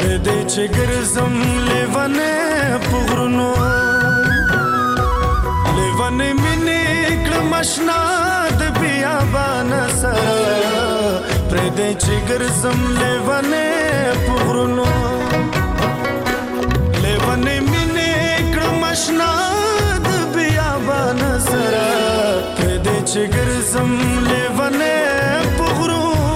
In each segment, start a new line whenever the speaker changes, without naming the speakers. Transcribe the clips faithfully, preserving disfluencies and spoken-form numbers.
پردې چې ګرځم لیونې په غرونو لیونې مینې کړم اشنا د بیابان سره پردې چې ګرځم لیونې په غرونو لیونې مینې کړم اشنا د بیابان سره پردې چې ګرځم لیونې په غرونو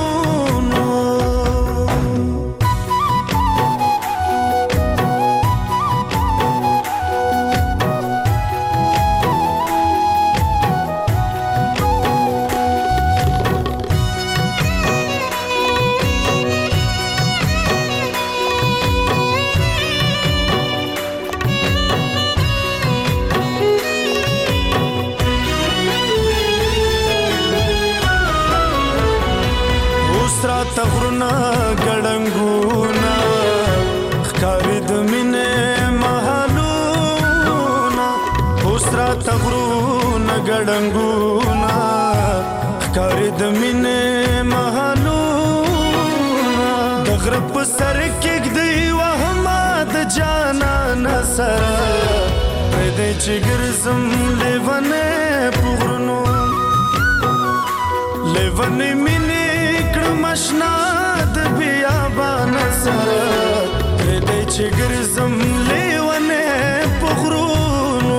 تغرنا ګړنګونا ښکارې د مینې محلونا اوسرا تغرنا ګړنګونا ښکارې د مینې محلونا د غره په سر کېږدی وهمه د جانان سره پردې چې ګرځم لیونې په غرونو لیونې مینې مشنا د بیابان سره پردې چې ګرځم لیونې په غرونو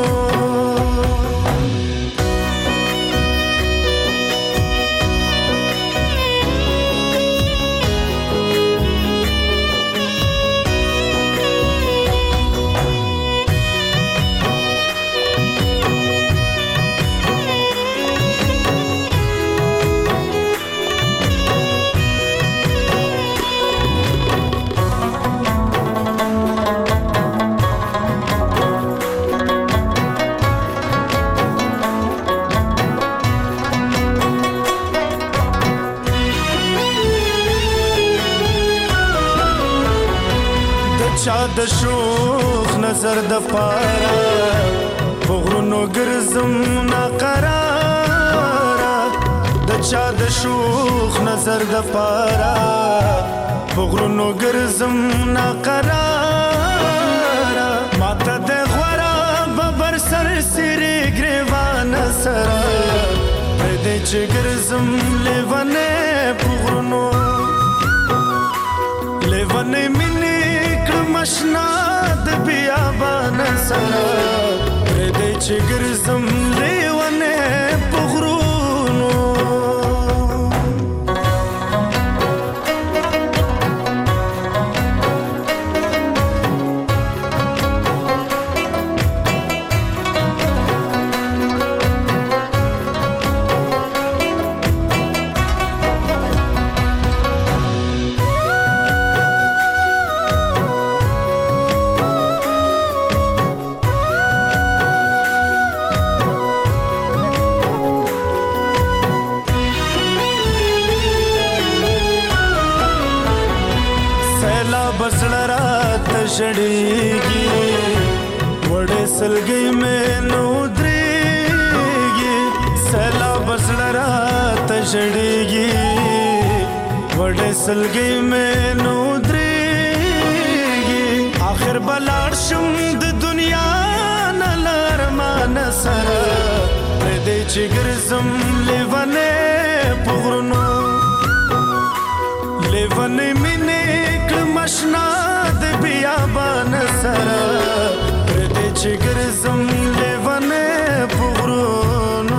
چا د شوخ نظر د پاره په غرونو ګرځم ناقراره د چا د شوخ نظر د پاره په غرونو ګرځم ناقراره ماته د غوره ببر سر سری ګریوان سره پردې چې ګرځم لیونې په غرونو لیونې مینې مشنا د بیابان سره پردې چې ګرځم لیونې په غرونو بسړه رات شړېږي وړې سلګۍ مې نو درېږي سیلاب بسړه رات شړېږي وړې سلګۍ مې نو درېږي آخر به لاړ شم د دنیا نه له ارمانه سره پردې چې ګرځم لیونې په غرونو لیونې مینې مشنا د بیابان سره پردې چې ګرځم لیونې په غرونو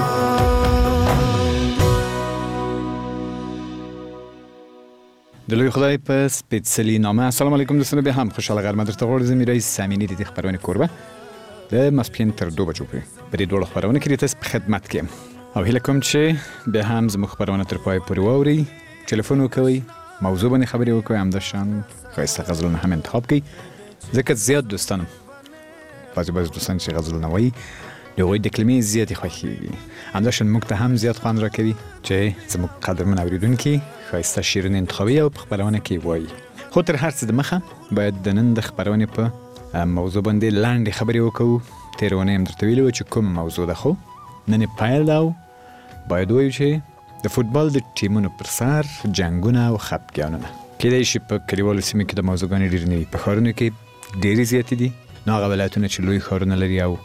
د لوی خدای په سپېڅلي نامه. السلام علیکم دوستانو، بیا هم خوشحاله غرمه درته غواړو. زه میرایز سامینی د دې خپرونې کوربه د ماسپښین تر دوه بجو پورې په دې دواړو خپرونو کې د تاسو په خدمت کې یم او هیله کوم چې بیا هم زموږ خپرونه تر پای پورې واورئ، ټلیفون وکوئ، موضوع باندې خبرې وکړئ، همداشان ښایسته غزلونه هم انتخاب کړئ، ځکه زیات دوستانم بعضې بعضې دوستان چې غزلونه وایي د هغوی د کلمې زیاتې خوښېږي، همداشان موږ ته هم زیات خوند راکوي چې زموږ قدرمن اورېدونکي ښایسته شعرونه انتخابوي او په خپرونه کې وایي. خو تر هر څه دمخه باید د نن د خپرونې په موضوع باندې لنډې خبرې وکړو. تېره اونۍ هم درته ویلي وو چې کوم موضوع ده، خو نن یې پیل ده او باید ووایو چې د فوټبال د ټیمونو پر سر جنګونه او خپګانونه کېدای شي په کلیوالو سیمو کې د موضوعګانې ډېرې نه وي، په ښارونو کې ډېرې زیاتې دي. نو هغه ولایتونه چې لوی ښارونه لري او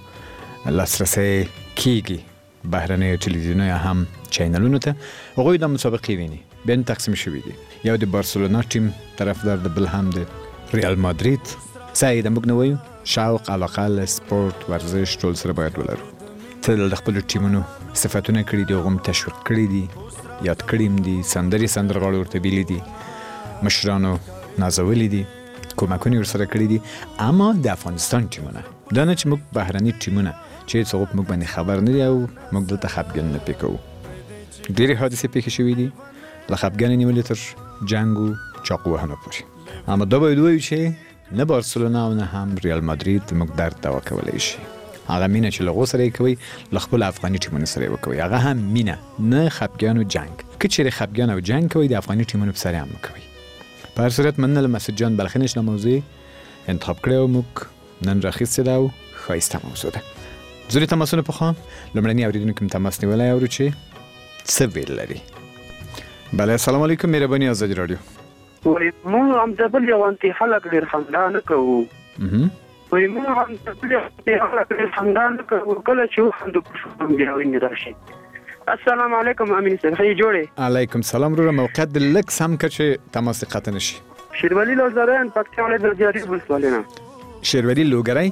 لاسرسی کېږي بهرنیو تلویزیونو یا هم چینلونو ته، هغوی د مسابقې ویني، بیا تقسیم شوي دي. یو د بارسلونا ټیم طرفدار د، بل هم د ریال مادرید. څه د موږ نه وایو شوق، علاقه له سپورت، ورزش ټول سره باید ولرو. ته د خپلو ټیمونو صفتونه کړي دي، هغه هم تشویق کړي دي، یاد کړي هم دي، سندرې سندرغاړو ورته بیلي دي، مشرانو نازولي دي، کومکونه ورسره کړي دي. اما د افغانستان ټیمونه دا نه چې موږ بهرني ټیمونه چې هېڅ هغوی موږ باندې خبر نه دي او موږ دلته خفګان نه پې کوو. ډېرې حادثې پېښې شوي دي، له خفګانه نیولې تر جنګ و چاقو وهنو پورې. اما دا باید ووایو چې نه بارسلونا او نه هم ریال مادرید موږ درد دوا کولی شي. هغه مینه چې له هغو سره یې کوئ له خپلو افغاني ټیمونو سره یې وکوئ، هغه هم مینه، نه خفګان او جنګ. که چېرې خفګان او جنګ کوئ د افغاني ټیمونو په سر یې هم مه کوئ. په هر صورت مننه له مسعود جان بلخي چې دا موضوع انتخاب کړې او موږ نن راخیستې ده او ښایسته موضوع ده. زوري تماسونه پخوا لومړني اورېدونکي مو تماس نیولی اورو چې څه ویل لري. بله، السلام علیکم، مهرباني ازادي راډیو.
وایي موږ همدبل یوانتې خلک ډېر خندانه کوو. وایي موږ همدبل یوانتې خلک ډېر خندانه کوو، کله چې وخندو په شوم بیا وینې راشي. السلام علیکم امین صاحب، ښه جوړې؟ علیکم
سلام وروره. موقعیت دې لږ سم کړه چې تماس دې قطع نه شي.
شیروالي لالزاده پکتیا ولایت د جاري ولسوالۍ نه.
شیروالي لوګری؟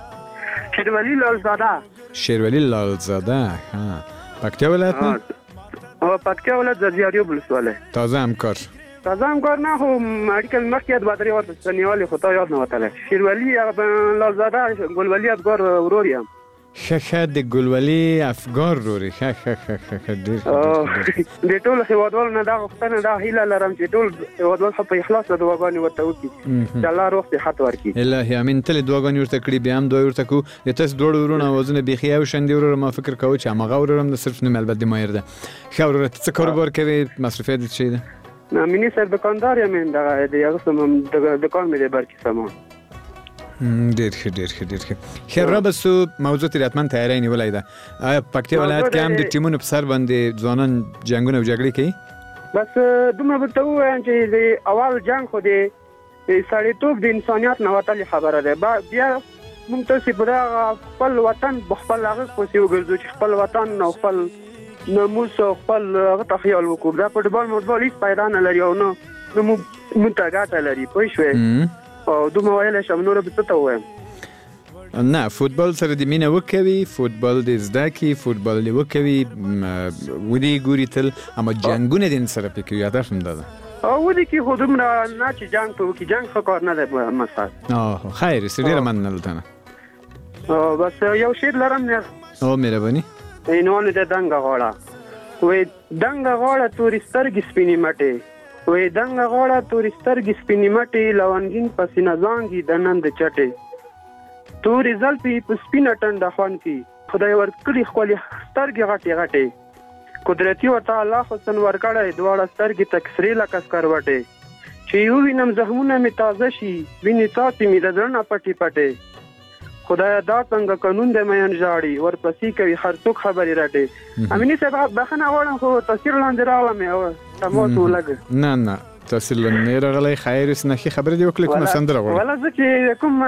شیروالي لالزاده.
شیروالي لالزاده، ها، پکتیا ولایت نه؟
او پکتیا ولایت د جاري ولسوالۍ.
تازه همکار.
تازه همکار نه، خو اړیکه مې مخکې یاد بدرې ورته نیولې، خو تا یاد نه وتلی. شیروالي لالزاده ګلولي افګار ورور یم.
ښه ښه، د ګلولي افګار ورور. ښه ښه ښه ښه ډېر
د ټولو هېوادوالو نه دا غوښتنه دا هیله لرم چې ټول هېوادوال په اخلاص دعاګانې ورته وکړي چې الله روغ صحت ورکړي.
الهي امین. تل دعاګانې ورته کړي، بیا هم دعا ورته کوو. د تاسو دواړو وروڼو اوازونه بیخي یو شان دي وروره. ما فکر کوو چې هماغه ورور هم د صرف نوم البته د ماهر ده. ښه وروره، ته څه کاروبار کوې؟ مصروفیت دې څه شی ده؟
امیني صاحب دکاندار یم، دغه د هغه دکان مې دی برکي سامان.
ډېر ښه ډېر ښه ډېر ښه. خیر را بسو موضوع ته حتما تیاری نیولی ده. آیا پکتیا ولایت کې هم د ټیمونو په سر باندې ځوانان جنګونه او جګړې کوي؟
بس دومره به ته ووایم چې د اول جنګ خو د سړیتوب د انسانیت نه وتلې خبره ده. بیا موږ تاسې په دغه خپل وطن په خپل هغه پسې وګرځو چې خپل وطن او خپل ناموس او خپل هغه ته خیال وکړو. دا فوټبال موټبال هېڅ پیدا نه لري او نه موږ ته ګټه لري، پوه شوې؟ او دومره ویلی شم، نوره به څه ته ووایم؟
نه، فوټبال سره دې مینه وکوي، فوټبال دې زده کړي، فوټبال دې وکوي، ودې ګوري تل، اما جنګونه دې سره پې کوي. هدف هم دا ده.
ودې کې خو دومره نه چې جنګ په وکړي، جنګ ښه کار نه دی مثلا.
خیر است، ډېره مننه له تا نه.
بس یو شعر لرم.
او مهرباني.
عنوان د دنګه غاړه. وایي دنګه غاړه تورې سترګې سپینې مټې، وایي دنګه غاړه تورې سترګې سپینې مټې، لونګین په سینه زانګي د نن د چټې، تورې زلفې په سپینه ټنډه خوند کې، خدای ورکړي ښکلې سترګې غټې غټې، قدرتي ورته الله حسن ورکړی، دواړه سترګې تک سرې لکه سکروټې، چې ووینم زخمونه مې تازه شي، وینې څاڅې مې د زړه نه پټې پټې، خدایا دا څنګه قانون دی مین ژاړي، ورپسې کوي هر څوک خبرې رټې. امیني صاحب بخښنه غواړم خو تاثیر لاندې راغلم او تماس ولګ.
نه نه تاثیر لاندې راغلی. خیر است، نښې خبرې دې وکړې. کومه سندره غواړې؟ ولا
زه چې کوم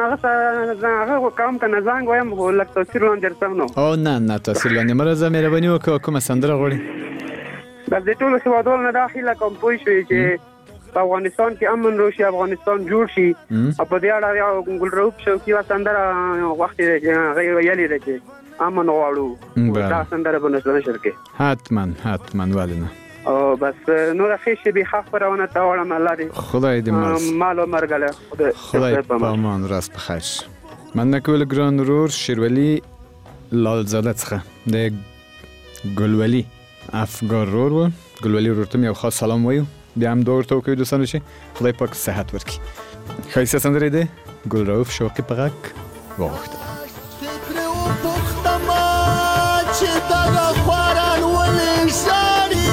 هغه کوم که نه زنګ وایم خو لږ تاثیر لاندې رسم نو.
او نه نه تاثیر لاندې مه راځه، مهرباني وکړه. کومه سندره غواړې؟
بس د ټولو هېوادوالو نه دا هیله کوم پوه شوې چې په افغانستان کې امن روشي، افغانستان جوړ شي. او په دې اړه یو ګلرؤف شوقي یوه سندره وخت دی چې هغه ویلې ده چې امن غواړو. دا سندره به نشر کړي.
حتما حتما، ولې نه.
او بس نوره ښې شېبې ښه خپرونه ته غواړم. الله دې
خدای دې
مال او مرګ له
خدای په امان. راست په خیر. مننه کول ګران ورور شیروالي لالزاده څخه د ګلولي افګار ورور و. ګلولي ورور ته یو خاص سلام وایو، بیا هم دعا ورته وکړو دوستانو چې خدای پاک صحت ورکړي. ښایسته سندرې ده ګلرؤف شوقي په غږ واغوښته.
چې دغه خواران ولې ژاړي،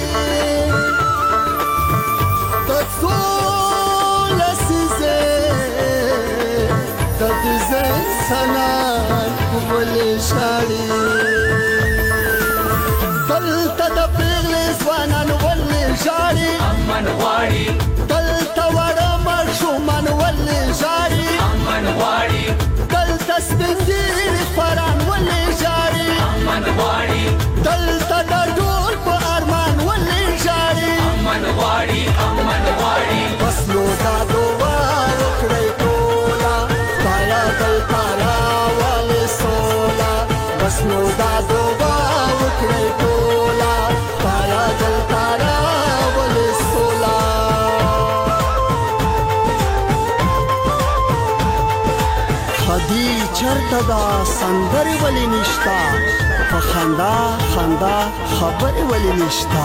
د څو لسیزې د دې انسانان ولې ژاړي، دلته د پیغلې ځوانان ولې ژاړي، امن غواړي دلته وړه ماشومان ولې ژاړي
امن غواړي
دلته سپین ږیري خواران ولې ژاړي
امن غواړي
دلته د ټول په ارمان ولې ژاړي
امن غواړي امن غواړي
بس نو دا دعا وکړئ ټوله خدایه دلته راولې سوله بس نو دا دعا وکړئ ټوله خدایه دلته راولې سوله خدي چرته دا سندرې ولې نشته په خندا خندا خبرې ولې نشته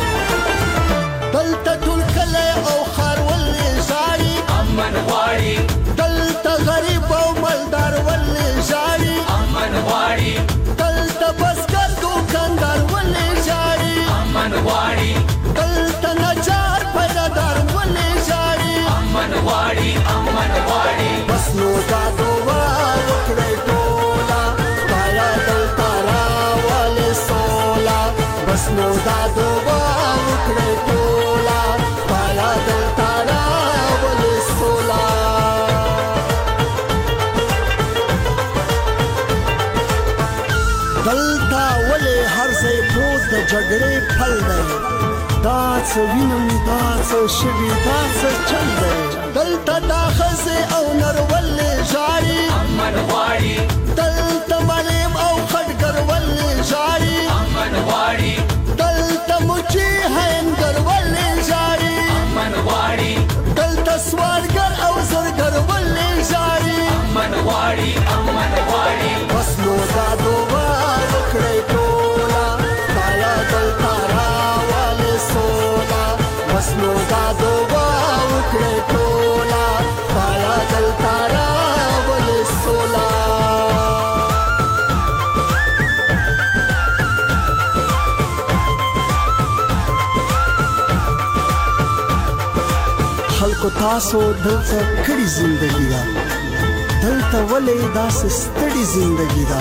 دلته ټول کلی او ښار ولې ژاړي
امن غواړي
دلته غریب او مالدار ولې ژاړي
امن غواړي
دلته بزګر دوکاندار ولې ژاړي
امن غواړي
دلته نجار پیدادار ولې ژاړي
امن غواړي امن غواړي
بس نو دا دعا وکړئ ټوله خدایه دلته راولې سوله بس نو دا دعا وکړئ ټوله خدایه دلته راولې سوله دلته ولې هر ځای پروت د جګړې پل دی دا څه وینم دا څه شوي دا څه چل دی دلته دا ښځې او نر ولې ژاړي
امن غواړي
دلته معلم او خټګر ولې ژاړي
امن غواړي
دلته مچي هینګر ولې ژاړي
امن غواړي
دلته سوالګر او زرګر ولې ژاړي
امن غواړي امن غواړي
بس نو دا دعا وکړئ ټوله خدایه دلته راولې سوله بس نو دا دعا وکړئ ټوله خدایه دلته راولې سوله خلکو تاسو دلته کړي زندگی ده دلته ولې داسې ستړي زندگی ده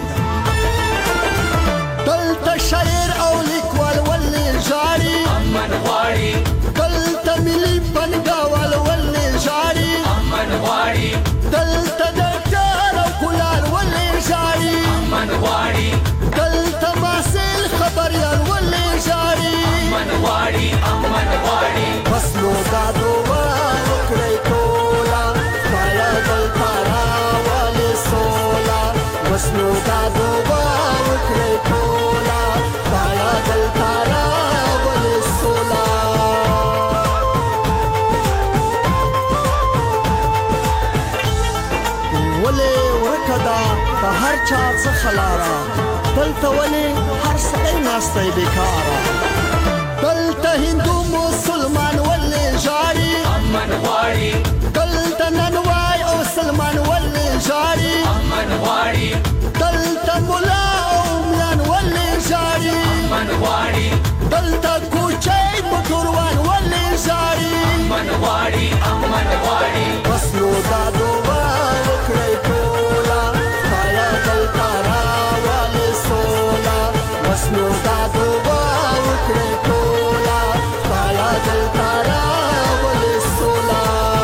دلته شاعر او لیکوال ولې ژاړي
امن غواړي
دلته ملي پنګاوال ولې ژاړي
امن غواړي
دلته ډاکټر او کولار ولې ژاړي
امن غواړي
دلته محصل خبریال ولې ژاړي
امن غواړي امن غواړي
بس نو دا دعا وکړئ ټوله خدایه دلته راولې سوله بس نو دا دعا وکړئ ټوله خدایه دلته راولې سوله ولې ورکه ده په هر چا څخه لاره دلته ولې هر سړی ناستی بېکاره دلته هندو مسلمان ولې ژاړي
امن غواړي
دلته ننوای او سلمان ولې ژاړي
امن غواړي
دلته ملا او ملان ولې ژاړي
امن غواړي
دلته کوچی موټروان ولې ژاړي
امن غواړي امن غواړي
بس نو دا دعا وکړئ ټوله خدایه دلته راولې سوله بس نو دا دعا وکړئ ټوله خدایه دلته راولې سوله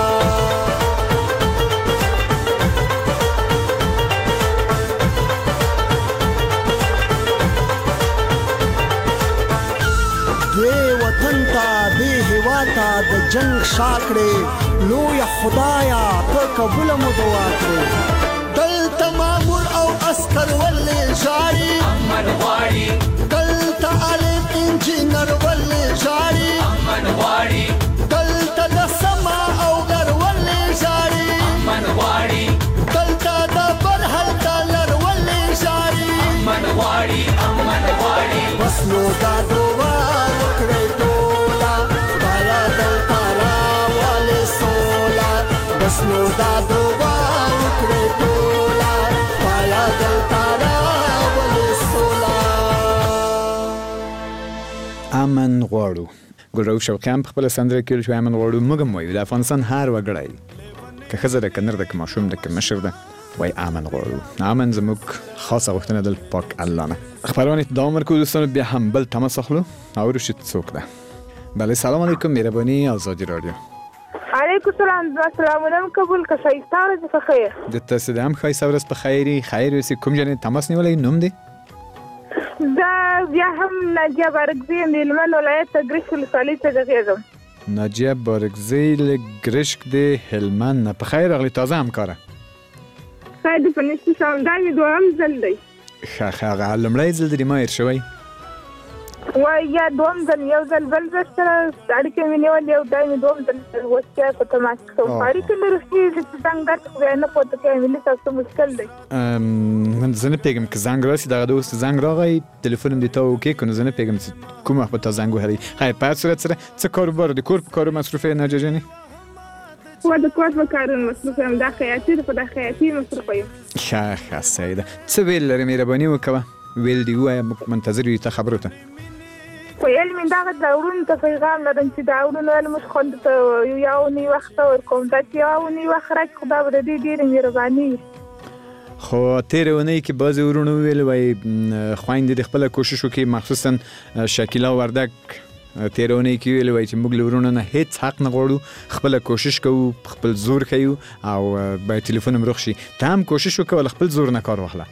دې وطن ته دې هېواد ته د جنګ شا کړې لویه خدایه ته قبوله مو دعا کړې دلته مامور او عسکر ولې ژاړي
امن غواړي
دلته عالم انجینر ولې ژاړي
امن غواړي
دلته د سما او غر ولې ژاړي
امن غواړي
دلته د برحل ډالر ولې ژاړي
امن غواړي امن غواړي
بس نو دا دعا وکړئ ټوله خدایه دلته راولې سوله بس نو دا دعا وکړئ ټوله خدایه دلته راولې سوله
امن غواړو ګلرو شوقي هم په خپله سندره کې ویل چې امن غواړو موږ هم وایو د افغانستان هر وګړی که ښځه ده که نر ده که ماشوم ده که مشر ده وای امن غواړو امن زموږ خاصه غوښتنه ده پاک الله نه خبرونه ادامه ورکو دوستانو بیا هم بل تماس اخلو او روشید څوک ده بله سلام علیکم مهربانی آزادی رادیو
وعلیکم السلام السلام علیکم قبول که شایسته ورځ په خیر.
د تاسو د هم ښایسته ورځ په خیر خیر اوسې. کوم جنې تماس نیولې نوم دی؟
دا بیا هم ناجیه بارکزی د هلمند ولایت ګرشک ولسوالۍ څخه غږیږم.
ناجیه بارکزی له ګرشک د هلمند نه. په خیر راغلې، تازه همکاره.
خیر دې په نشته شم. دا مې دوهم ځل دی.
ښه ښه هغه لومړی ځل دی ما هېر شوی
وای یا دوم ځل یو ځل بل ځل سره اړیکې مې نیولې او دا مې دوم ځل اوس بیا په تماس کوم. اړیکې مې رسېږي چې زنګ درته خو بیا نه پورته کوي، مې لږ څه مشکل دی.
زه نه پوهېږم که زنګ راسي دغه د اوس زنګ راغی تلیفون هم دې تا وکړې که نو زه نه پوهېږم چې کوم وخت به تا زنګ وهلی. خیر په هر صورت سره څه کاروبار د کور په کارو مصروف یې ناجیه جانې؟
و د کور په کارونو مصروف یم. دا خیاطي ده، په دا خیاطي مصروفه یم.
ښه ښه صحیح ده. څه ویل لرې مهرباني وکوه، ویل دې ووایه موږ منتظر یو تا خبرو ته.
ویل مې دغه د اورونو ته پیغام لرم چې د اورونو ویل موږ خوند ته یو اونۍ وخت ورکوم. دا چې یو اونۍ وخت راکړي خو دا به د دې ډېرې مهرباني وي.
خو تېرې اونۍ کې بعضې ورونو وویل وایي خویندې دې خپله کوشش وکړي، مخصوصا شکیلا وردک تېره اونۍ کې ویل وایي چې موږ له ورونو نه هېڅ حق نه غواړو، خپله کوشش کوو، خپل زور ښیو او باید تلیفون هم روغ شي. ته هم کوشش وکړه له خپل زور نه کار واخله.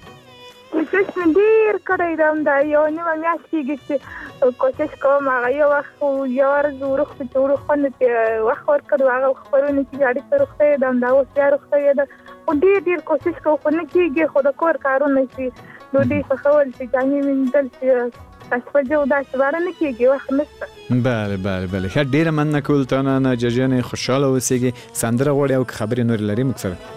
کوشش مې ډېر کړی دی. همدا یو نیمه میاشت کېږي چې کوشش کوم. هغه یو وخت یو ورځ وروسته چې وروخوند ته وخت ورکړو هغه خپرونې چې اړیکه روغتیا ده، همدا اوس بیا روغتیا ده. خو ډېر ډېر کوشش کوو خو نه کېږي. خو د کور کارونه چې ډوډۍ پخول چې جامې مینځل چې اشپزي او داسې باره نه کېږي، وخت نشته.
بله بله بله ښه ډېره مننه کول تا نه ناجیه جانې. خوشحاله اوسېږي. سندره غواړې او که خبرې نورې لرې موږ سره؟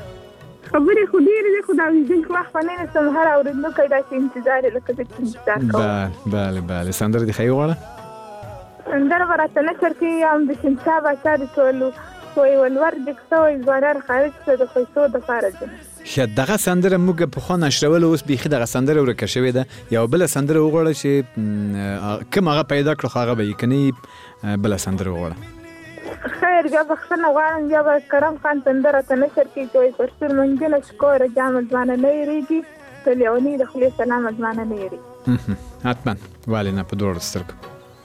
خبرې خو ډېرې دي خو د اورېدونکي وخت به نه نیسم. هر اورېدونکی داسې انتظار یې لکه زه چې انتظار کوم.
بله بله بله سندره دې ښه وغواړه.
سندره به راته نشر کوي. هم د شمشاه باچا د ټولو وایي ولور دې سوی ځوانان خارج ته د پیسو دپاره ځي.
ښه دغه سندره موږ پخوا نشروله، اوس بیخي دغه سندره ورکه شوې ده. یوه بله سندره وغواړه چې کوم هغه پیدا کړو خو هغه به یې که نه بله سندره وغواړه.
خیر بیا بخښنه غواړم. بیا به کرم خان سندره ته نشر کوي چې وایي پر ستر منګونه شکوره جامه ځوانه نه هېرېږي، د لیونۍ د خولې سلامه ځوانه نه هېرېږي.
حتما ولې نه په دواړو سترګو.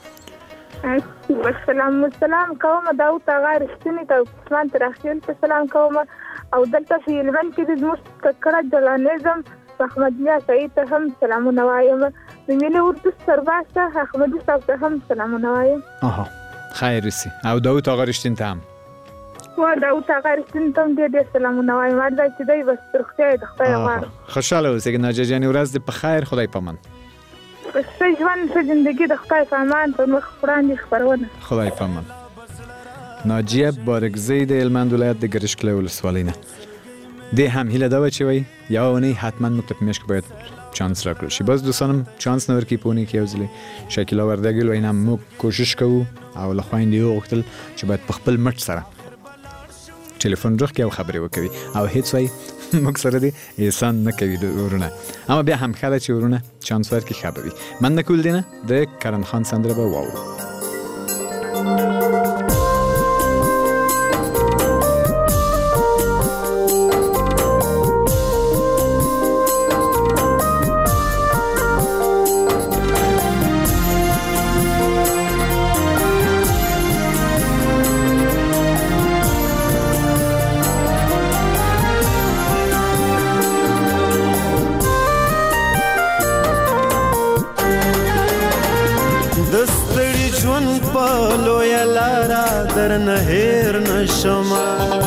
سلام سلام کوم داود اغا رښتیني ته عثمان تراخیل ته سلام کوم. او دلته په هلمند کې د زموږ ککړه جلانیزم احمد میا سعید ته هم سلامونه وایم. د ملي اردو سرباز ته احمدي صاحب ته هم سلامونه وایم.
آها خیر رسی. او داود آقا رښتین ته هم
و داود آقا رښتین ته هم ډېر ډېر سلامونه وایم. هر ځای چې دی بس روغتیا یې د خدای غواړم.
خوشحاله اوسئ ناجیه جانې. ورځ دې په خیر. خدای پامان.
ښه ژوند ښه زندګي د خدای په امان پر مخ وړاندې خپرونه.
خدای پامان. ناجیه بارکزی د هلمند ولایت د ګرشک له ولسوالۍ نه. دې هم هیله ده چې وایي یوه اونۍ حتما موږ ته په میاشت کې باید چانس راکړل شي. بس دوستان هم چانس نه ورکوي په اونۍ کې یو ځلې. شکیلا وردک ویل وایي نه موږ کوشش کوو او له خویندې یې وغوښتل چې باید په خپل مټ سره ټلیفون روغ کړي او خبرې وکوي او هېڅ وایي موږ سره دې احسان نه کوي د ورونه. اما بیا هم ښه ده چې ورونه چانس ورکړي ښه به وي. مننه کول دی نه د کرن خان سندره به واورو.
درنه هیر نشما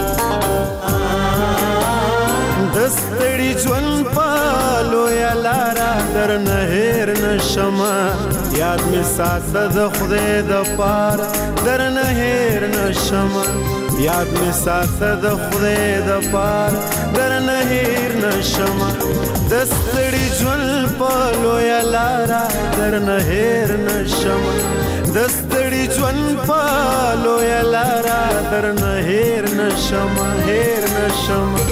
دستړي ژوند پالو یا لارا درنه هیر نشما یاد می ساته د خدای د پار درنه هیر نشما یاد می ساته د خدای د پار درنه هیر نشما دستړي ژوند پالو یا لارا درنه هیر نشما دستړي ژوند پالو یا لارا درنه هیر نشما هیر نشما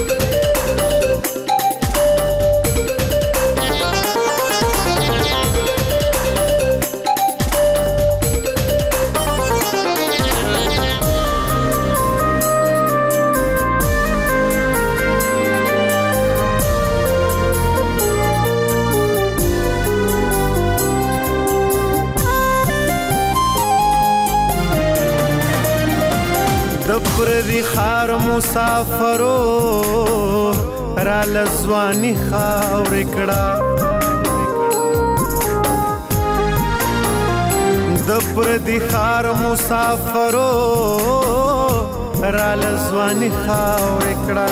دی خار مسافرو را لزوانی خاور کړه د پر دی خار مسافرو را لزوانی خاور کړه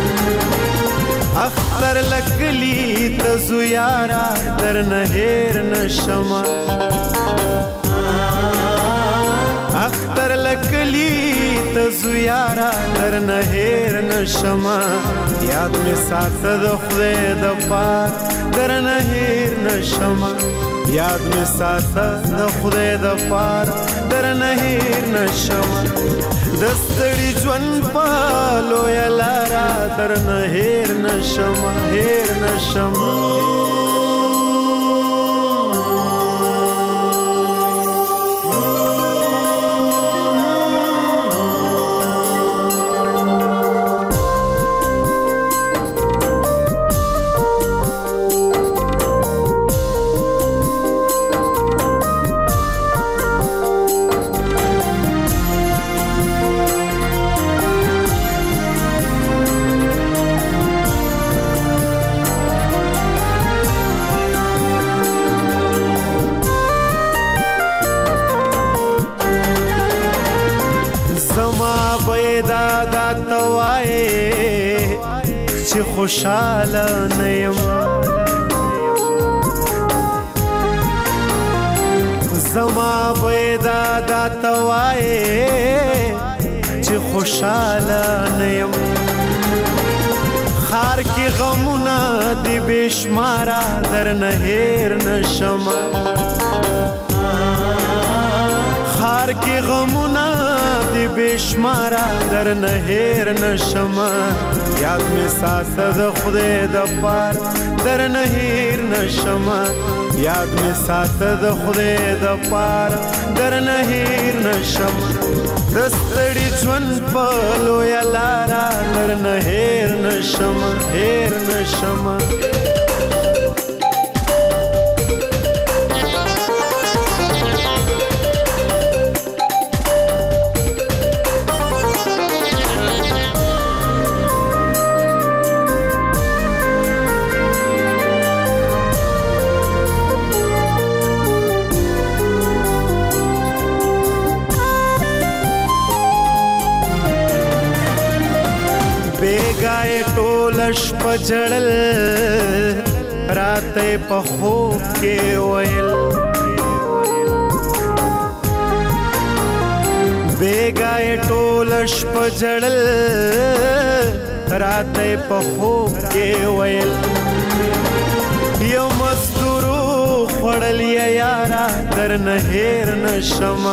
اختر لکلی تزو یارا در نهیر نشما اختر لکلی تزو یارا در نهیر نشما یاد می ساته د خدای د پار در نهیر نشما یاد می ساته د خدای د پار در نهیر نشما دستړي ژوند پالو یلارا در نهیر نشما هیر نشما چې خوشاله نه یم زما به دادا ته وایې چې خوشاله نه یم خار کې غمونه دې بې شماره در نه هېر نه شمه خار کې غمونه دې بې شماره در نه هېر نه شمه یاد می ساته د خدای د پار در نه هیر نشمه یاد می ساته د خدای د پار در نه هیر نشمه دستړي ژوند په لویه لاره در نه هیر نشمه هیر نشمه بیگای ټولش پجړل راته په خوب کې ویل بیگای ټولش پجړل راته په خوب کې ویل یو مزدورو خړل یارا در نه هیر نشما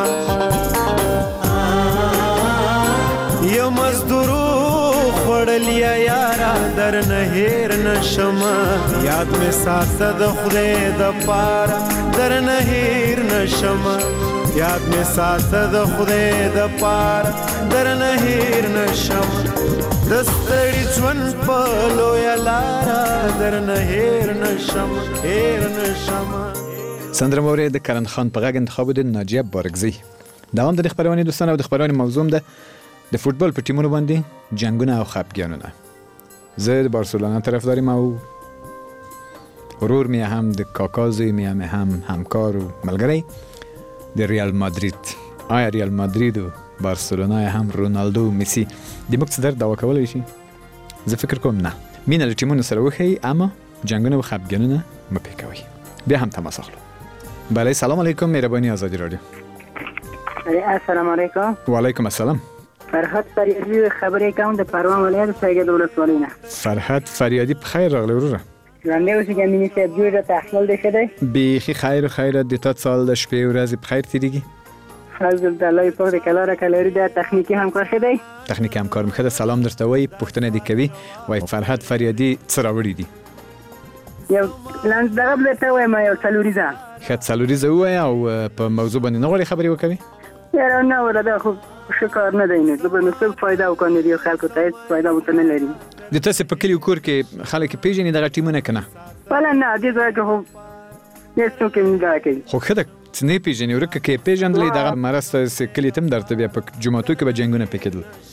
یو مزدورو خړلیا یارا در نه هیر نشما یاد می ساته د خدای د پار در نه هیر نشما یاد می ساته د خدای د پار در نه هیر نشما دستړي ژوند په لویه لاره در نه هیر نشما هیر نشما
سندره مورد د کرن خان په غږ انتخاب د ناجیه بارګزی دا هم د خبرونه دوستان او د خبرونه موضوع ده د فوتبال په ټیمونو باندې جنگونه او خپګانونه زه د بارسلونا طرفداریم او ورور می هم د کاکازوی می هم همکار و ملګری د ریال مادرید آیا ریال مادرید و بارسلونا هم رونالدو و مسی د موږ څه در دعوا کولی شي زه فکر کوم نه مینه له ټیمونو سره وښیي اما جنگونه و خپګانونه مه پرې کوئ بیا هم تماس اخلو بله سلام علیکم مهرباني آزادی رادیو
السلام علیکم
وعلیکم السلام
فرحت فریادی خبرې کوم د پروان ولایت سیګل ولسوالۍ نه
فرحت فریادی په خیر راغلی وروره
لاندې اوسې ګمینی صاحب جوړ تحصیل دی شه دی
بیخي خیر خیر د تا سال د شپې ورځې په خیر تیریږي
فضل الله په دې کلاره کلری د تخنیکی همکار شه دی
تخنیکی همکار مخه سلام درته وای پښتنه دی کوي وای فرحت فریادی څه راوړي دي
یو لاند دغه ته وای ما یو څلوریزه
خد څلوریزه وای او په موضوع باندې نه غوړي خبري وکړي
یاره نه ورته خو شکر نه دی نه زبر نو څه فائدہ وکړي دی خلکو ته فائدہ وته نه لري
د تاسو په کلیو کور کې خلک پیژنې دغه ټیمونه کنه
ولا نه دې ځای کې هو یڅو کې نه راکې
خو خدای څنګه پیژنې ورکه کې پیژندلې دغه مرسته کلی تم درته بیا په جمعتو کې به جنگونه پکېدل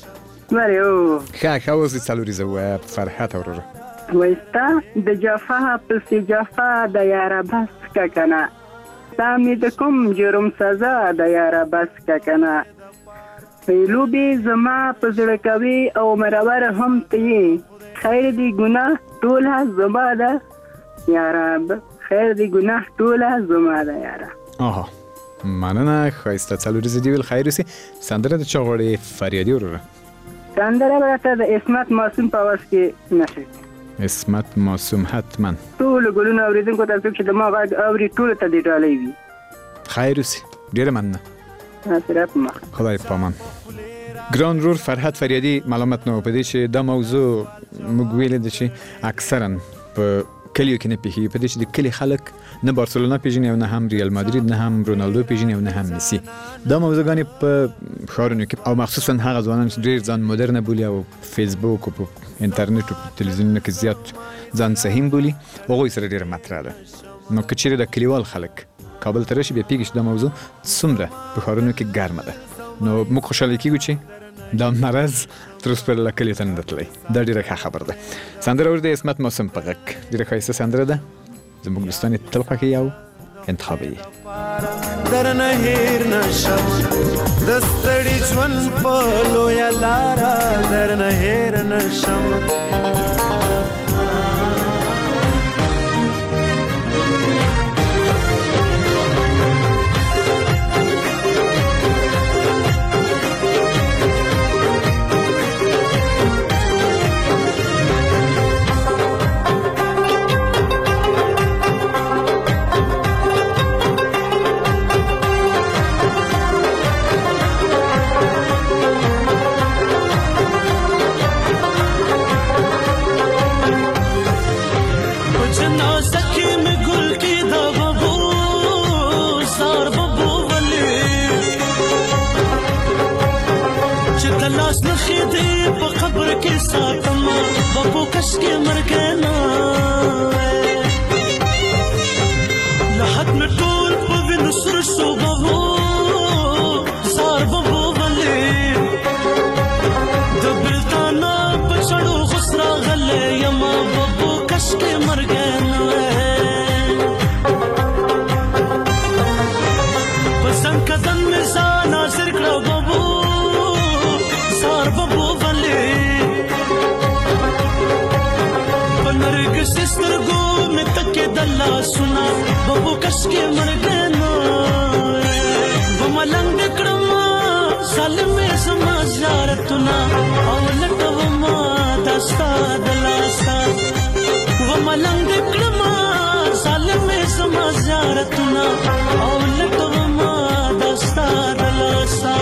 بله او
ښه ښه اوس دې څلوریزه ووایه فرحت وروره.
وایستا د جفا پسې جفا د یاره بس که کنه، ستا مې د کوم جرم سزا د یاره بس که کنه، لوبې زما په زړه کوي او مرور هم ته یې، خیر دی ګناه ټوله زما ده یاره، خیر دی ګناه ټوله زما ده یاره.
آها مننه ښایسته څلوریزه دې ویل خیر اوسي. سندره د چا غواړې فریادي وروره؟
سندره به راته د عصمت معصوم په اواز کې نشي.
عصمت معصوم حتما.
ټولو ګلونو اورېدونکو ته څوک چې د ما غږ اوري ټولو ته دې ډالۍ وي.
خیر اوسي ډېره مننه.
ناصرت مخ
خدای پامان. ګران رور فرحت فریادي ملامت نه و په دې چې دا موضوع موږ ویلې ده چې اکثرا په کلیو کې نه پیښیږي، په دې چې د کلي خلک نه بارسلونا پیژني او نه هم ریال مادرید نه هم رونالدو پیژني او نه هم مسی. دا موضوعګانې په ښارونو کې او مخصوصا هغه ځوانان چې ډېر ځان مدرنه بولي او فیسبوک او په انټرنیټ او په تلویزیونونو کې زیات ځان سهیم بولي، هغوی سره ډېره مطرح ده. نو که چیرې د کلیوال خلک کابل ته راشي بیا پیږي چې دا موضوع څومره په ښارونو کې ګرمه ده. نو موږ خوشحاله کېږو چې دا مرض تر اوسه پورې له کلیو ته نه ده تللی. دا ډېره ښه خبر ده. سندره ور د عصمت معصوم په غږ ډېره ښایسته سندره ده. زموږ دوستان یې تل خوښوي او انتخابوي.
درنه هیر نشم د ستړي ژوند په لویه لاره، درنه هیر نشم.
सुना बबू कस के मर गना वो मलंग क्रमा साल में समाजारतुना औलट वो मा दस्ता दलासा वो मलंग क्रमा साल में समाजारतुना औलट वो मा दस्ता दलासा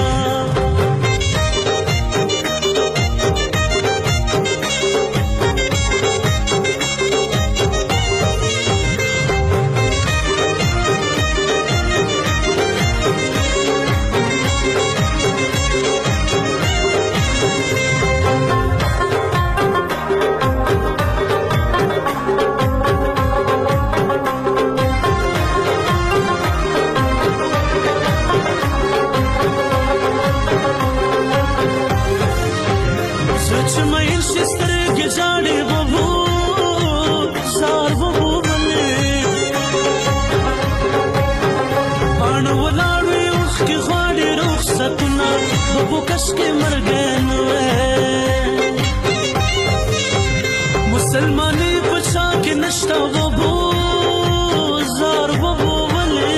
मुसलमानी बचा के नशा बबू जार बबू वले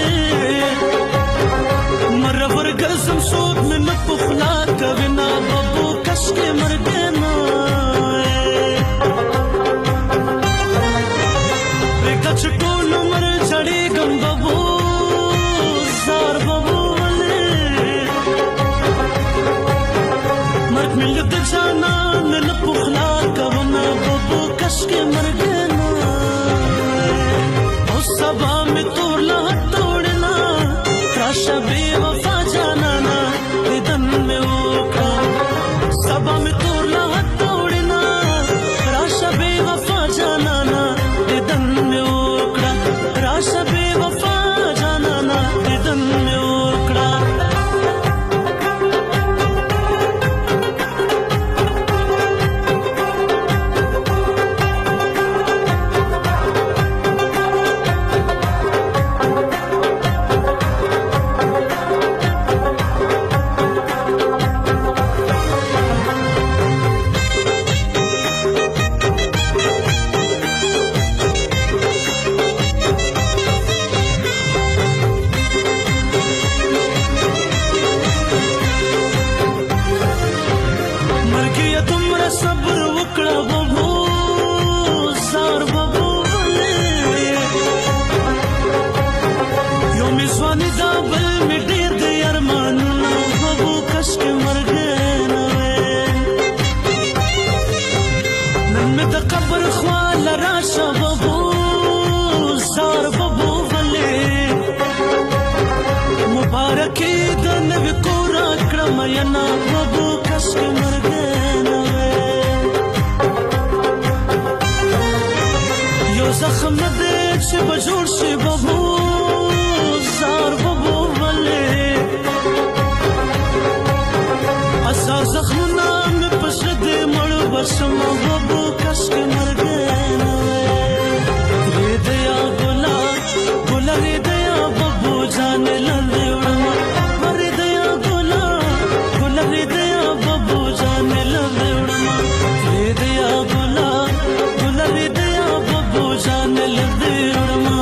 मरवर गजम सोद में मत पुखला कविना बबू कश के मर गना रेखा छटोल मर चढ़े गम बबू जार बबू वले मर्द मिलत जाना न पुखला कवना बबू कश के मर गना उस सबा में तोड़ना तोड़ना त्राशा बेवफा जाना ना दिदन में ओखा सबा में तोड़ना तोड़ना त्राशा बेवफा जाना ना दिदन में ओखा त्राशा बेवफा जाना ना दिदन में ओखा ډېر صبر وکړه ببو زار ببو ولې یو مې ځواني دا بل مې ډېر د ارمانونه ببو کشکې مرګ نه وې نن مې د قبر خواله راشه ببو زار ببو ولې مبارکي د نوي کور راکړه مینا ببو کشکې مرګ نه وې یو زخم دې چې به جوړ شي ببو زار ببو ولې ازار زخمونه مې په زړه دې مړ بشم ببو کشکې مرګ نه وې ریدیا ګلا ګلا ریدیا ببو جان لندې وړما ریدیا ګلا ګلا ریدیا ببو جان لندې وړما ریدیا ګلا ګلا ریدیا ببو جان لندې وړما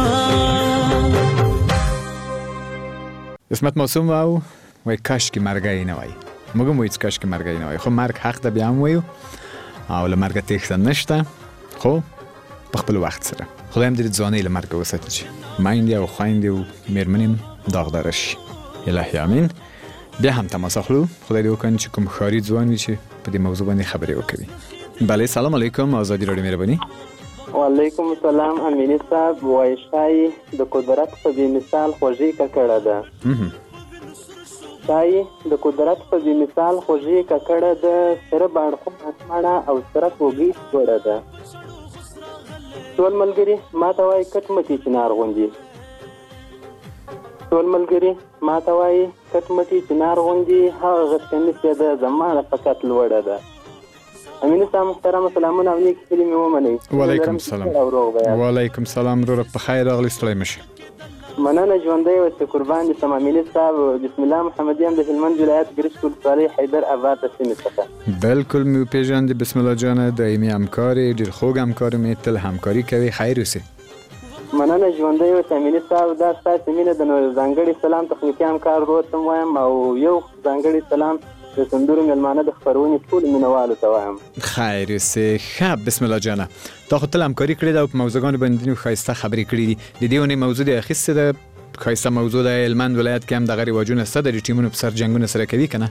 اسمت موسوم او وای کاش کې مرګای نه وای موږ مو هیڅ کاش کې مرګای نه وای خو مرګ حق ده بیا هم وایو او له مرګ تېښته نشته خو په خپل وخت سره خدای هم دې ځوانۍ له مرګه وساتي چې میندې او خویندې او مېرمنې هم داغداره شي الهي امین بیا هم تماس اخلو خدای دې وکړي چې کوم ښاري ځوان وي چې په دې موضوع باندې خبرې وکړي بله سلام علیکم آزادي راډیو مهرباني
وعلیکم السلام امینی صاحب وای شای د قدرت په بې مثال خوږی ککړه ده شای د قدرت په بې مثال خوږی ککړه ده سره باڼخو اسمانه او سره کوږی جوړه ده ټول ملګري ما ته وای کټ مټي چنار غونډي ټول ملګري ما ته وای کټ مټي چنار غونډي هغه غټنې چې ده زمانه فقط لوړه ده امین صاحب محترم سلامونه او نیک کلمې ومنئ
وعلیکم السلام وعلیکم السلام وروره په خیر راغلی ستړی مه شئ
مننه ژوندی اوسئ قربان دي سم امیني صاحب بسم الله محمدي هم د هلمند ولایت ګرشک ولسوالۍ حیدر آباد د سیمې څخه
بالکل مې وپېژندې بسم الله جانه دایمي همکار یې ډېر خوږ همکار مې تل همکاري کوي خیر اوسئ
مننه ژوندی اوسئ امیني صاحب دا ستاسې مینه د ځانګړي سلام تخنیکي همکار ورور ته وایم او یو ځانګړي سلام د سندرو مېلمانه د خپرونې ټولو مینهوالو ته وایم
خیر اوسې ښه بسم الله جانه تا خو تل همکاري کړې ده او په موضوعګانو باندې ښایسته خبرې کړي دي د دې اونۍ موضوع دې اخیستې ده ښایسته موضوع ده هلمند ولایت کې هم دغه رواجونه شته د ټیمونو په سر جنګونه سره کوي که نه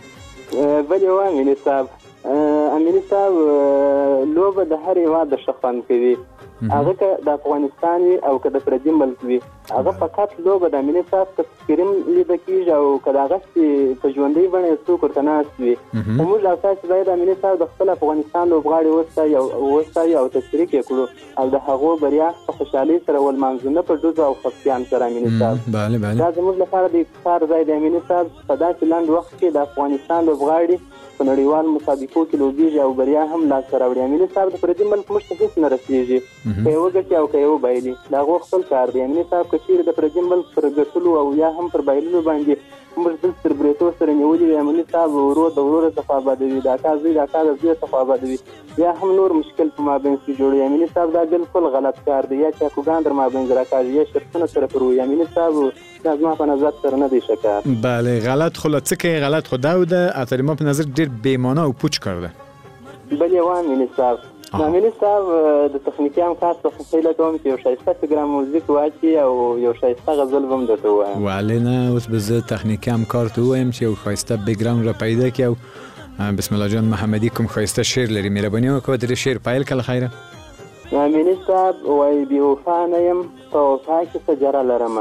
بلې وه امیني صاحب امیني صاحب لوبه د هر هېواد د ښه خوند کوي هغه که د افغانستان وي او که د پردي ملک وي هغه فقط لوبه د امیني صاحب که سکرین لیده کېږي او که د هغسې په ژوندۍ بڼه یو څوک ورته ناست وي خو موږ او تاسې باید امیني صاحب د خپل افغانستان لوبغاړي وستایو او تشریک یې کړو او د هغو بریا په خوشحالۍ سره ولمانځو نه په ډزو او خفګان سره امیني صاحب دا زموږ لپاره د افتخار ځای دی امیني صاحب په داسې لنډ وخت کې د افغانستان لوبغاړي په نړیوال مسابقو کې لوبېږي او بریا هم لاسته راوړي امیني صاحب د پردي ملک موږ ته هېڅ نه رسېږي که یې وګټي او که یې وبایلي د هغو خپل کار دی امیني صاحب که چېرې د پردي ملک پر ګټلو او یا هم پر بایللو باندې موږ دلته تر برېتو سره نیولي وي امیني صاحب ورور د وروره څخه آبادوي د اکا زوی د اکا د زوی څخه آبادوي یا هم نور مشکل په مابین کې جوړوي امیني صاحب دا بالکل غلط کار دی یا چاکوګان در مابین راکاږي یا شرطونه سره پروي امیني صاحب دا زما په نظر سره نه دی ښه کار
بله غلط خو له څه کوي غلط خو دا ده اترې ما په نظر ډېر بېمانه او پوچ کار ده
بلې وه امیني صاحب امیني صاحب د تخنیکي همکار څخه هیله کوم چې یو ښایسته پروګرام موزیک واچي او یو ښایسته غزل به هم درته ووایم
ولې نه اوس به زه تخنیکي همکار ته ووایم چې یو ښایسته بیکګراوند را پیدا کړي او بسم الله جان محمدي کوم ښایسته شعر لري مهرباني وکړه د دې شعر پیل کړه خیره
امیني صاحب وایي بې وفا نه یم په وفا کې څه جره لرمه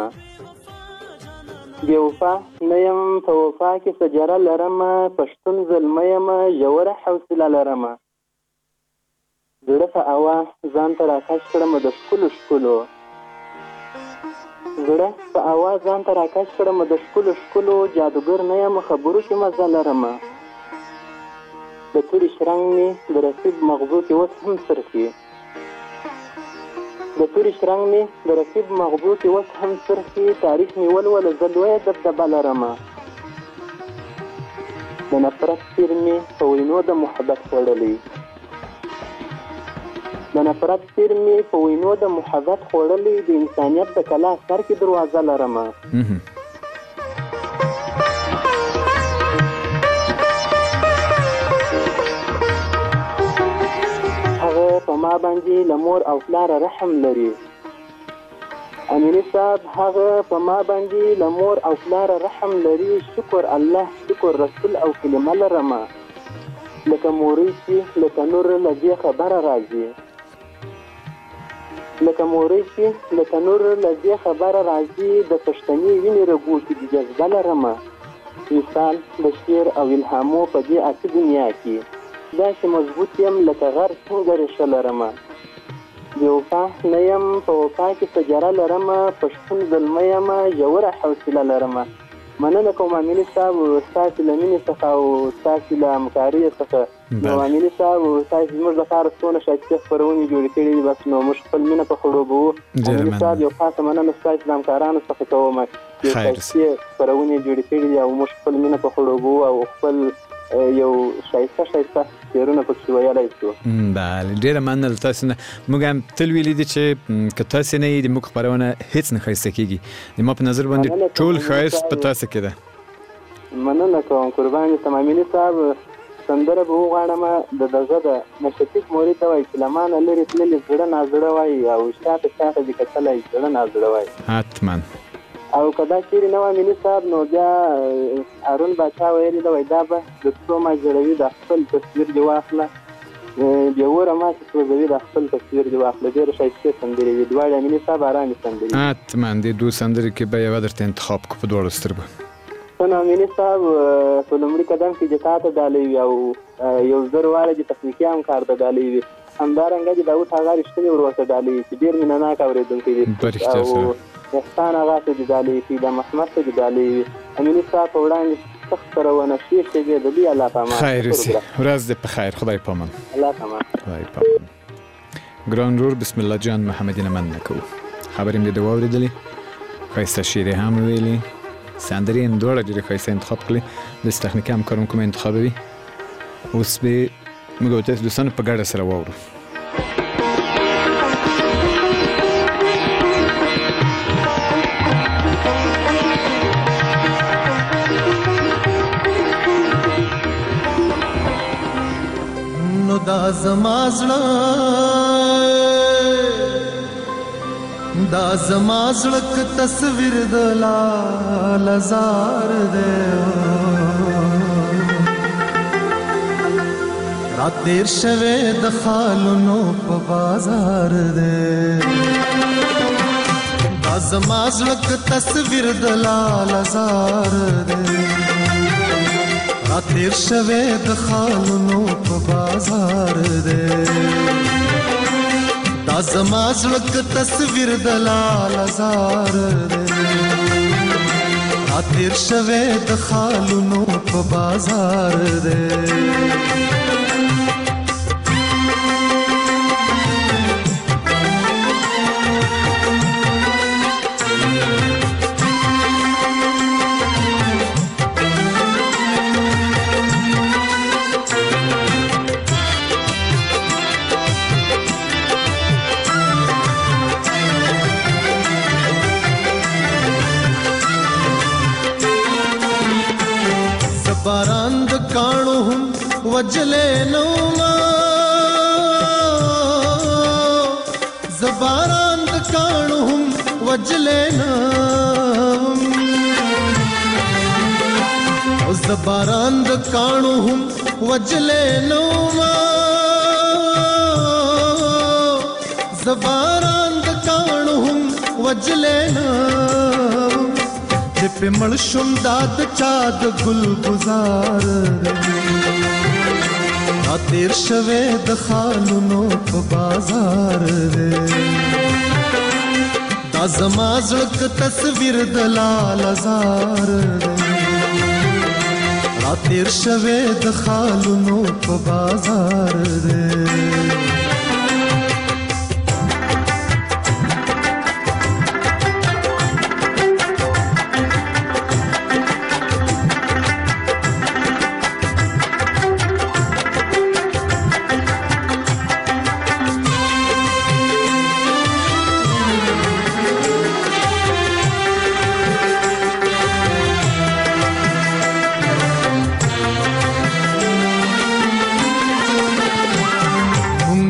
بې وفا نه یم په وفا کې څه جره لرمه پښتون زلمی یمه ژوره حوصله لرمه زړه په هوا ځان ته راکش کړم د ښکلو ښکلو زړه په هوا ځان ته راکش کړم د ښکلو ښکلو جادوګر نه یم خبرو کې مزه لرمه د تورې شرنګ مې د رسیب مغزو کې اوس هم څرخي د تورې شرنګ مې د رسیب مغزو کې اوس هم څرخي تاریخ مې ولوله زه لویه دبدبه لرمه د نفرت تیر مې په وینو د محبت خوړلی د نفرت تیر مې په وینو د محبت خوړلی د انسانیت د کلا سر کې دروازه لرمه ما باندې له مور او پلار رحم لري. امینی صاحب هغه په ما باندې له مور او پلار رحم لري. شکر الله شکر رسول او کلمه لرمه لکه مورې چې لکه نور له دې خبره راځي لکه مورې چې لکه نور له دې خبره راځي د پښتني وینې رګو کې د جذبه لرمه. مثال د شعر او الهامو په دې اته دنیا کې داسې مضبوط یم لکه غر څنګه ریښه لرمه. د وفا نه یم په وفا کې سجره لرمه. پښتون زلمی یم ژوره حوصله لرمه. مننه کوم امیني صاحب ستاسې له مینې څخه او ستاسې له همکاریو څخه. نو امیني صاحب ستاسې زموږ دپاره څونه ښایستې خپرونې جوړې کړي دي بس نو موږ خپل مینه په خړوبوو. امیني صاحب یو خاصه مننه ستاسې د همکارانو څخه کوم چې ښایستې خپرونې جوړې کړي دي او موږ خپل مینه په خړوبوو او خپل یو ښایسته ښایسته شعرونه پکې ویلی شو.
بله ډېره مننه له تاسو نه. موږ هم تل ویلي دي چې که تاسې نه یې د موږ خپرونه هېڅ نه ښایسته کېږي. د ما په نظر باندې ټول ښایست په تاسو کې ده.
مننه کوم قربان دې سم. امیني صاحب سندره به وغواړم د دغه د مشفق موري ته وایي چې له ما نه لرې تللي زړه نازړه وایي او شاته شاته دې کتلی زړه نازړه وایي.
حتما
او که دا چیرې نه و امیني صاحب نو بیا هارون باچا ویلي ده وایي دا به د څو ما جوړوي د خپل تصویر دې واخله بیا وره ما چې سوځوي د خپل تصویر دې واخله. ډېرې ښایستې سندرې وي دواړې امیني صاحب ارامې سندرې.
حتما دې دوه سندرې کې به یوه درته انتخاب کړو په دواړو سترګو.
نو امیني صاحب په لومړي قدم کې چې تا ته ډالۍ وي او یو زر واړه چې تخنیکي همکار ته ډالۍ وي همدارنګه چې داود هغه رښتینې ور ورته ډالۍ وي چې ډېر مینهناک اورېدونکی دي او احسان هغه ته دې ډالۍ کړي د محمد ته دې ډالۍ وي. امیني صاحب په وړاندې سخت سره ونه شي شېبې د دوی الله پامان
خیر اوسي. ورځ دې په خیر. خدای پامان.
الله پامان.
خدای پامان. ګران ورور بسم الله جان محمدي نه مننه کوو. خبرې مې د واورېدلې ښایسته شعر یې هم ویلي سندرې یې دواړه ډېرې ښایسته انتخاب کړلې. داسې تخنیکي همکار هم کومه انتخابوي. اوس به موږ او تاسو دوستانو په ګډه سره واورو.
نو دا زما زړه دا زما زړه که تصویر د لالزار دی را تیر شوی د خالونو په بازار دی. دا زما زړه که تصویر د لالزار دی را تیر شوی د خالونو په بازار دی. دا زما زړه که تصویر د لالزار دی را تیر شوی د خالونو په بازار دی. باران د کانو هم وجلې نو ما زباران د کانو هم وجلې نو زباران د کانو هم وجلې نو ما زباران د کانو هم وجلې نو په مړ شوم داد چا د ګل گزار را تیر شوی د خالونو په بازار دی. دا زما زړه که تصویر د لالزار دی را تیر شوی د خالونو په بازار دی.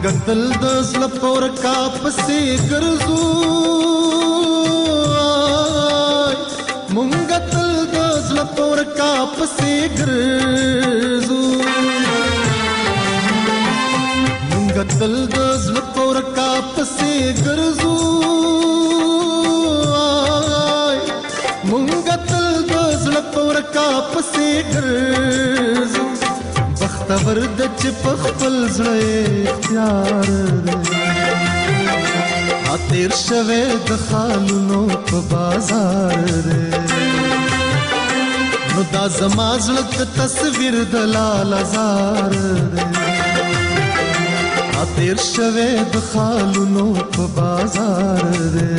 تل د زړه پور کا پسې ګرځو مونږ تل د زړه پور کا پسې ګرځو مونږ تل د زړه پور کا پسې ګرځو مونږ تل د زړه پور کا پسې ګرځو بختور د چې په خپل زړه اختیار دی تیر شوه د خالونو په بازار دی نو دا زما زړه تصویر د لال زار دی تیر شوه د خالونو په بازار دی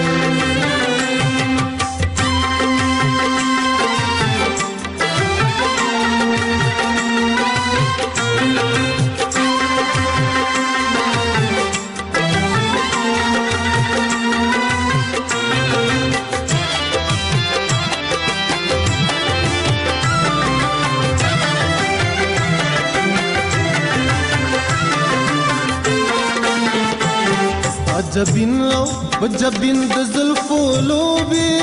جبین او بجبین د زلفو لوبي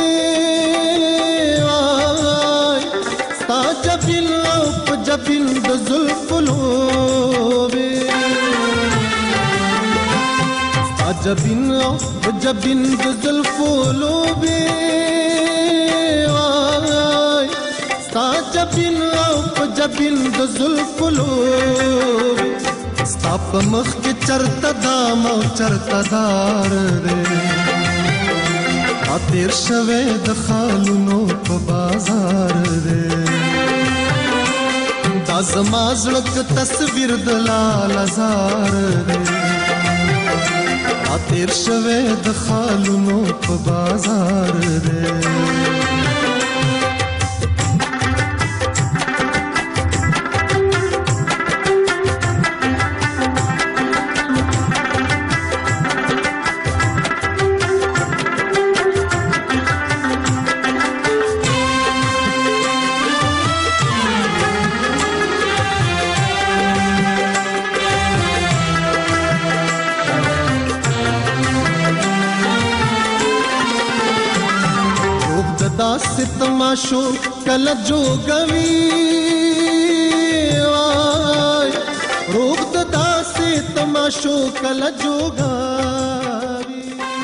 ستا جبین او بجبین د زلفو لوبي ستا جبین او بجبین د زلفو لوبي ستا جبین او بجبین د زلفو لوبي ستا په مخ کې چرته دام او چرته دار دی تیر شوه د خالونو په بازار دی دا زما زړه تصویر د لال زار دی تیر شوه د خالونو په بازار دی تماشو کله جوګوي وای روح د داسې تماشو کله جوګوي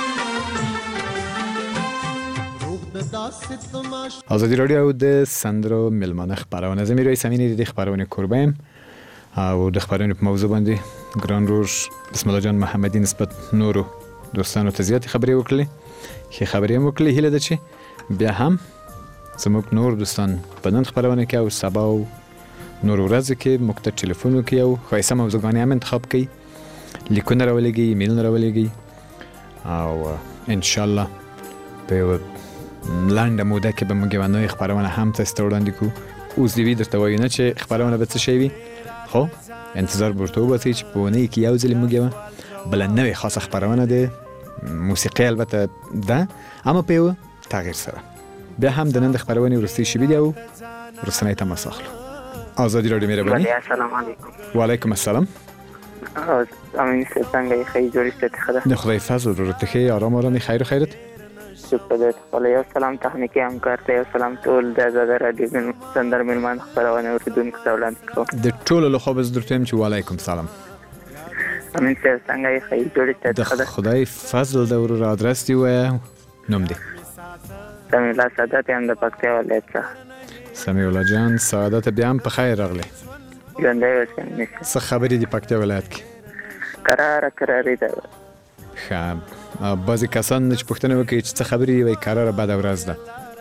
روح د داسې تماشو
آزادی رادیو د سندرو ملمانه خبرونه زمین رئیس امینی د خبرونه کوربایم او د خبرونه په موضوع باندې ګران روش بسم الله جان محمدی نسبت نورو دوستانو ته زیات خبرې وکړي خې خبرې وکړي هله ده چې بیا هم زموږ نور دوستان په نن خبرونه کې او سبا او نور ورځ کې موږ ته ټلیفون کوي او خاصه موضوعګانې هم انتخاب کوي لیکونه راولېږي ایمیلونه راولېږي او ان شاء الله په لنډه موده کې به موږ یو نوې خبرونه هم تاسو ته وړاندې کوو اوس دې درته وایو نه چې خبرونه به څه شي وي خو انتظار ورته وباسئ چې په ونه کې یو ځل موږ یو بل نوې خاصه خبرونه ده موسیقي البته ده اما په یو تغییر سره بیا هم د نن د خبرونې ورستي شوي دی او رسنۍ تماس اخلو آزادی رادیو مهرباني
السلام علیکم
وعلیکم السلام
امین څنګه یې خیر جوړسته خدا
د خدای فضل ورته خیر آرام آرام خیر و خیرت
شکر دې خپل یو سلام تخنیکی همکار ته یو سلام ټول د آزادی رادیو سندر ملمان خبرونه اوریدونکو ته وړاندې کوم
د ټولو له خوا به درته چې وعلیکم السلام
امین څنګه یې خیر جوړسته خدا
د خدای فضل د ور ادرس دی و نوم دی
سمیع الله سعادت هم د پکتیا ولایت څخه
سمیع الله جان سعادت بیا هم په خیر راغلی
ژوندی اوسئ
څه خبرې دي پکتیا ولایت کې
کراره کراري ده
ښه بعضې کسان چې پوښتنه وکړي چې څه خبرې دي وایي کراره بده ورځ ده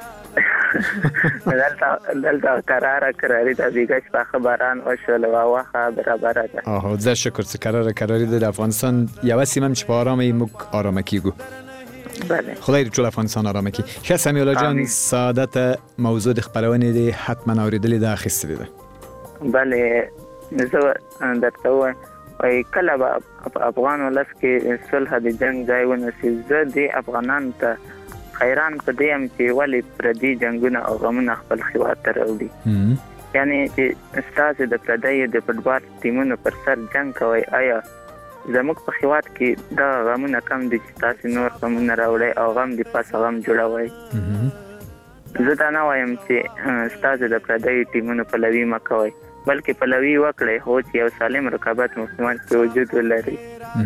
دلته کراره کراري ده بیګه شپه ښه باران وشول هوا ښه برابره ده
آها زه شکر چې کراره کراري ده د افغانستان یوه سیمه هم چې په ارامه یې موږ ارامه کیږو
بله
خدای دې ټول افغانستان ارامه کړي ښه سمیع الله جان سعادت موضوع د خپرونې دی حتما اورېدلې ده اخیستلې ده
بله زه درته ووایم وایي کله به افغان ولس کې صلح د جنګ ځای ونیسي زه دې افغانانو ته حیران په دې یم چې ولې پردي جنګونه او غمونه خپل هېواد ته راوړي یعنې چې ستاسې د پردیو د فوټبال ټیمونو پر سر جنګ کوئ آیا زموږ په هیواد کې دا غمونه کم دي چې تاسو نور غمونه راوړئ او غم دې پس غم جوړوئ. زه دا نه وایم چې ستاسو د پردیو ټیمونو پلوي مه کوئ، بلکې پلوي وکړئ، خو چې یو سالم رقابت مسلمان کې وجود ولري.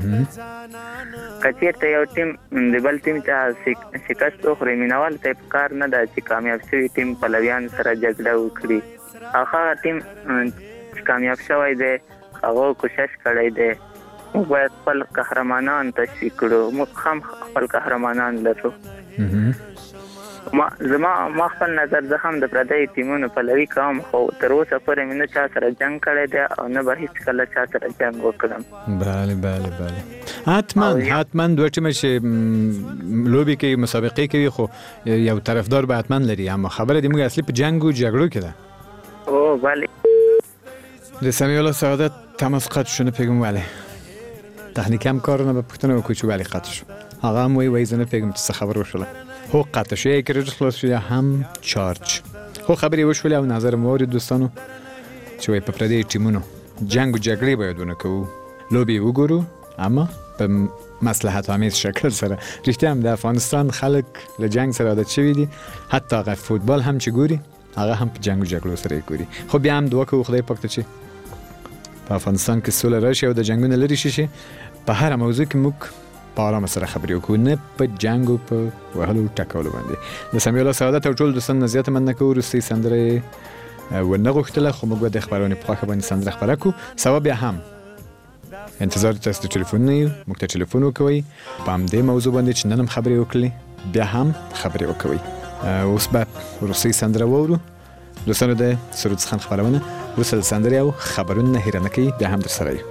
که چېرته یو ټیم د بل ټیم ته شکست وخوري، مینوال ته یې پکار نه ده چې کامیاب شوي ټیم پلویانو سره جګړه وکړي. هغه ټیم چې کامیاب شوی دی هغه کوشش کړی دی. موږ باید خپل قهرمانان تشویق کړو. موږ هم خپل قهرمانان لرو. ما زما ما خپل نظر زه هم د پردیو ټیمونو پلوي کوم، خو تر اوسه پورې مې نه چا سره جنګ کړی دی او نه به هېڅکله چا سره جنګ وکړم.
بله بله بله حتما حتما دوه ټیمه چې لوبې کوي، مسابقې کوي، خو یو طرفدار به حتما لري. اما خبره د موږ اصلي په جنګ و جګړو کې ده.
اوه بله.
د سمیع الله سعادت تماس قطع شو، نپوهیږم ولې. تخنیکي همکارانه به پوښتنه وکړو چې ولې قطع شو. هغه هم وایي وایي زه نه پوهیږم چې څه خبر وشوله. هو قطع شو، یا کریډیټ خلاص شو یا هم چارج. خو خبرې وشولې او نظر مو واورید دوستانو چې وایي په پردیو ټیمونو جنګ و جګړې باید ونه کوو، لوبې وګورو اما په مصلحت آمیز شکل سره. رښتیا هم د افغانستان خلک له جنګ سره عادت شوي دي، حتی هغه فوتبال هم چې ګوري هغه هم په جنګ و جګړو سره یې ګوري. خو بیا هم دعا کوو خدای پاک ته چې په افغانستان کې سوله راشي او د جنګونه لرې شي، په هره موضوع کې موږ په آرام سره خبرې وکړو، نه په جنګ او په وهلو ټکولو باندې. د سمیع الله سعادت او ټول دوستان نه زیاته مننه کوو. وروستۍ سندره یې ونه غوښتله، خو موږ به د خپرونې په خوښه باندې سندره خپره کړو. سبا بیا هم انتظار تاسو د ټلیفون نه یو، موږ ته ټلیفون وکوئ په همدې موضوع باندې چې نن هم خبرې وکړلې، بیا هم خبرې وکوئ. اوس به وروستۍ سندره واورو. دوستانو د سرود خان خپرونه وروسته د سندرې او خبرونو نه هېره نه کوي، بیا هم در سره یو.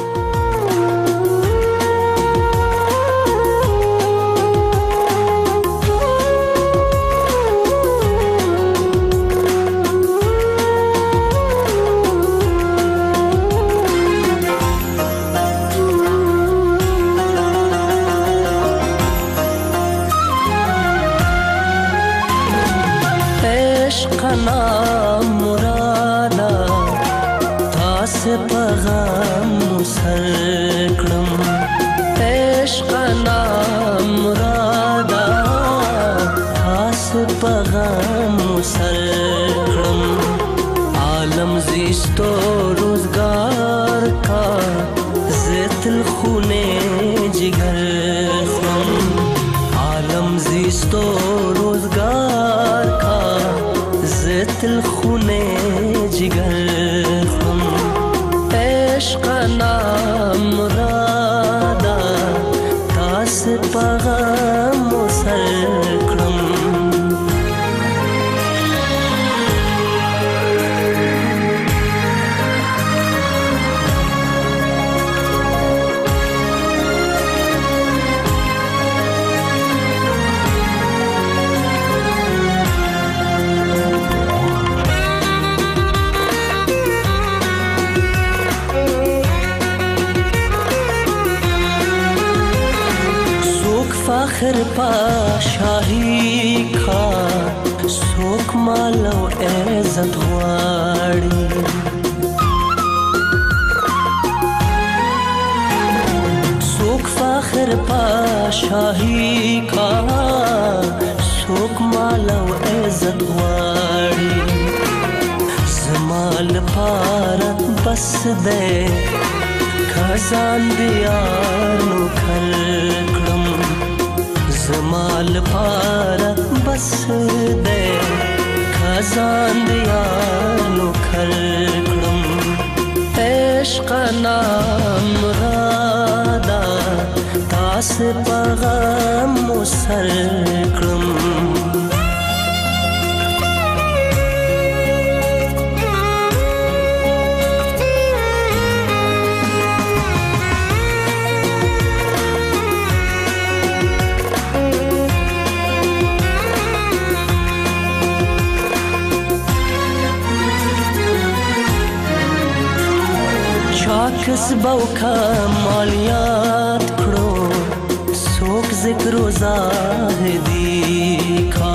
فخر پا شاهی کا سوک مال او عزت غواړي سوک فخر پا شاهی کا سوک مال او عزت غواړي زمال پارت بس دے خزان دیانو کھلکڑم زمال پارا بس دے خزان دیانو کھلکڑم عشق نام رادا تاس پغم مسلکڑم کسبو کمالیات کړو څوک ذکر و زاهدی کا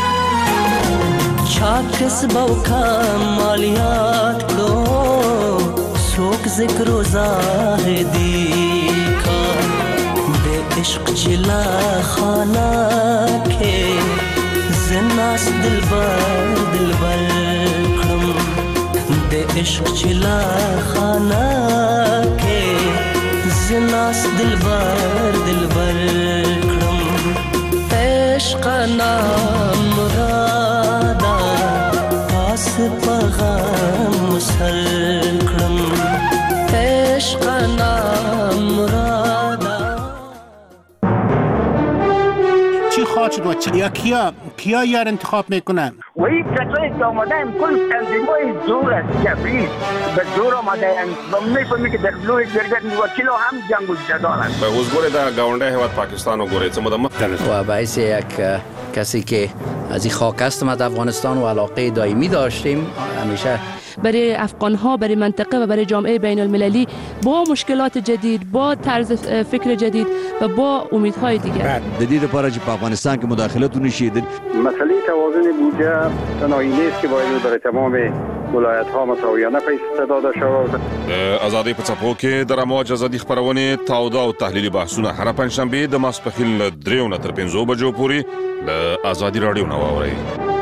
چا کسبو کمالیات کړو ذکر و زاهدی کا د عشق چلا خانہ کے زناس دلبر دلبر کړم د عشق چلا خانہ کے زناس دلبر دلبر کړم عشق نام مرادا پاس پیغام سر کړم عشق نام مرادا.
چی خواهد شد و چی یا کیا کیا یار انتخاب میکنن؟
وی کسایی که آمده هم کل تنظیمای زور است جبریز به زور آمده هم و میفهمی که در بلوی گرگت وکیل هم جنگ و جدال است.
به حضور در گاونده هواد پاکستان و گوره چه مدام
و باعث یک کسی که از این خاک هستم از افغانستان و علاقه دائمی داشتیم همیشه
برای افغان‌ها، برای منطقه و برای جامعه بین المللی با مشکلات جدید، با طرز فکر جدید و با امیدهای دیگر.
جدید پاره چې په افغانستان کې مداخلتونه شیدل.
مسئله توازن بودجه تنهایی نیست که باید در تمام ولایت‌ها مساویانه پیش داده شود.
آزادی په څپو کې د رموج ازادي خبرونه تاوده او تحلیلي بحثونه هر پنځشنبه د ماسپخیل دریو نه تر پنځو بجو پورې د آزادي رادیو نو اوري.